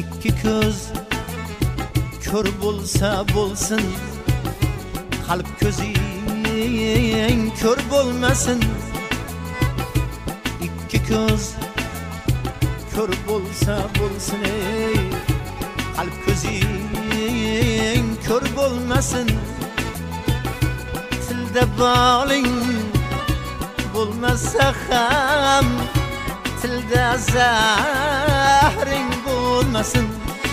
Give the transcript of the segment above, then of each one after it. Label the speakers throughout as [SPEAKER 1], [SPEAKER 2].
[SPEAKER 1] ikki ko'z ko'r bo'lsa bo'lsin, qalb ko'zing ko'r bo'lmasin. Ikki ko'z ko'r bo'lsa bo'lsin, qalb ko'zing ko'r bo'lmasin. Tilda boling bo'lmasa ham, tilda zahring bo'lmasin.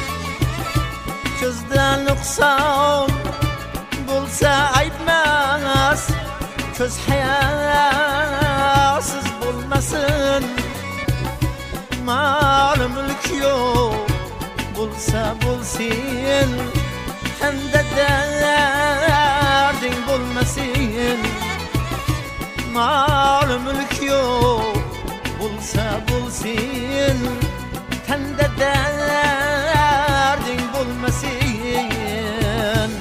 [SPEAKER 1] Ko'zda nuqson bo'lsa aytmas, ko'z hayosiz bo'lmasin. Mol mulk yo'q bo'lsa bo'lsin, tanda darding bo'lmasin. Mol mulk yo'q bo'lsa bo'lsin, tanda darding bo'lmasin.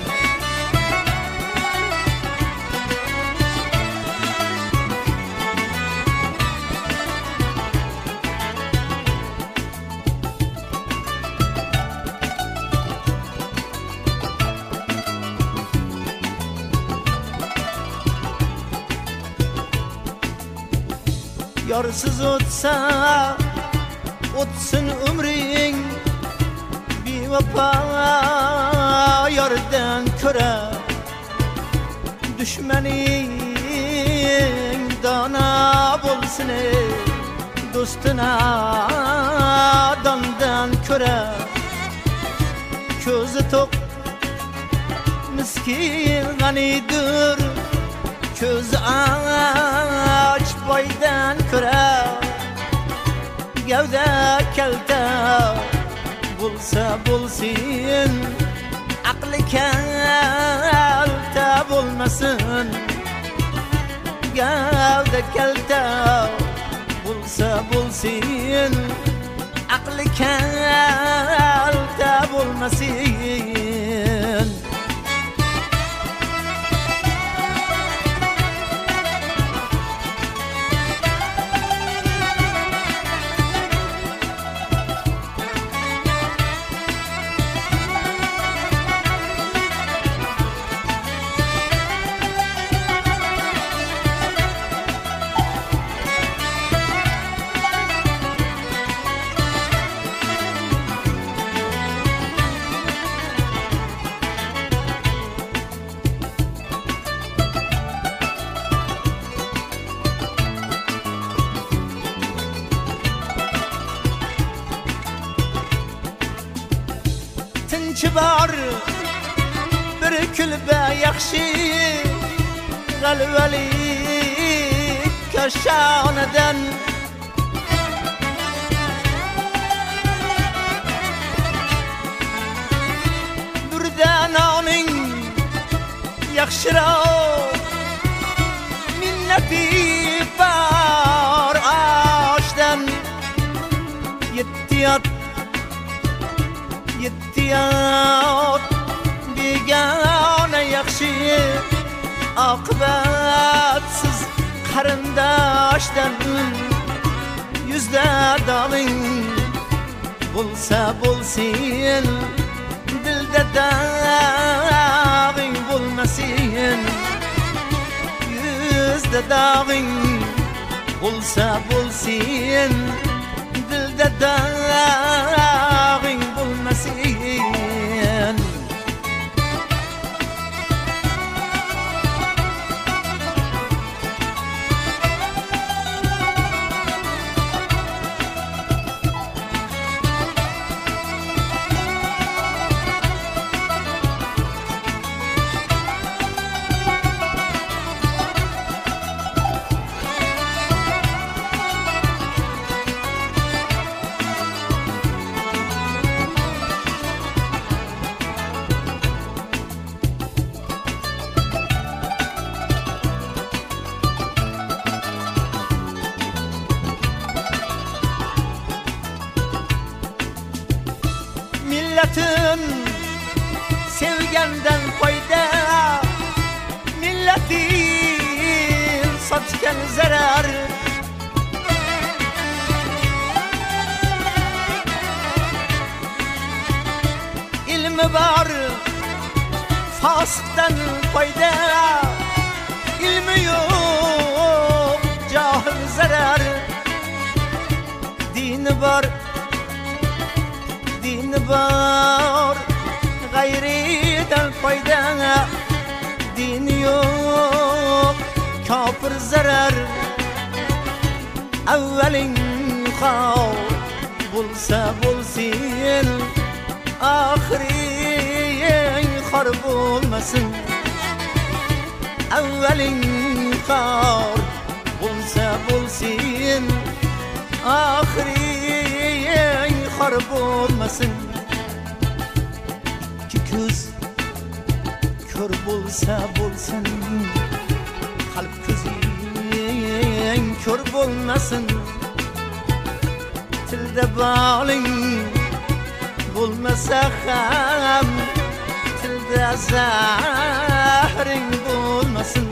[SPEAKER 1] Yorsiz o'tsa o'tsin umring, bevafo yordan ko'ra dushmaning dono bo'lsin. Do'stina dondan ko'ra ko'zi to'q miskin g'anidir. Ko'z och boydan ko'ra gavda kalta bo'lsa bo'lsin, aqli kalta bo'lmasin. Gavda kalta bo'lsa bo'lsin, aqli kalta bo'lmasin. Tinchi bor bir kulba yaxshi, g'alvalik kashonadan. Durdanoning yaxshiroq, minnati bor oshdan. Yettiyot begona yaxshi, oqibatsiz qarindoshdan. Yuzda dog'ing bo'lsa bo'lsin, dilda dog'ing bo'lmasin. Yuzda dog'ing bo'lsa bo'lsin, dilda dog'ing bo'lmasin. Milletin sevgenden foyda, milletin satken zarar. mi var fasıktan fayda, ilmi yok cahil zarar. Dini var, dini var gayriden fayda, dini yok kafir zarar. Evvelin kal bulsa bulsin, ahirin harp olmasın. Evvelin kar bulsa bulsin, ahirin harp olmasın. İki göz kör bulsa bulsun, kalp gözün kör bulmasın. Tilde bağlın bulmasa ham, tilde zahrin bulmasın.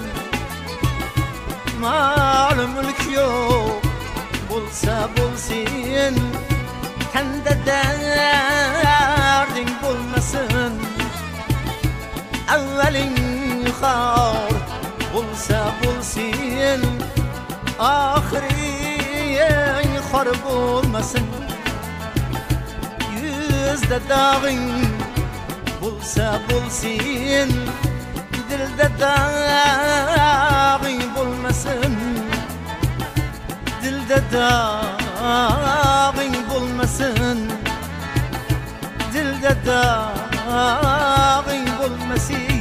[SPEAKER 1] Mal mülk yok bulsa bulsun, tende derdin bulmasın. Evvelin khar bulsa bulsun, ahirin harp olmasın. Yüzde dağın bulsa bulsun, dilde dağın bulmasın. Dilde dağın bulmasın, dilde dağın bulmasın.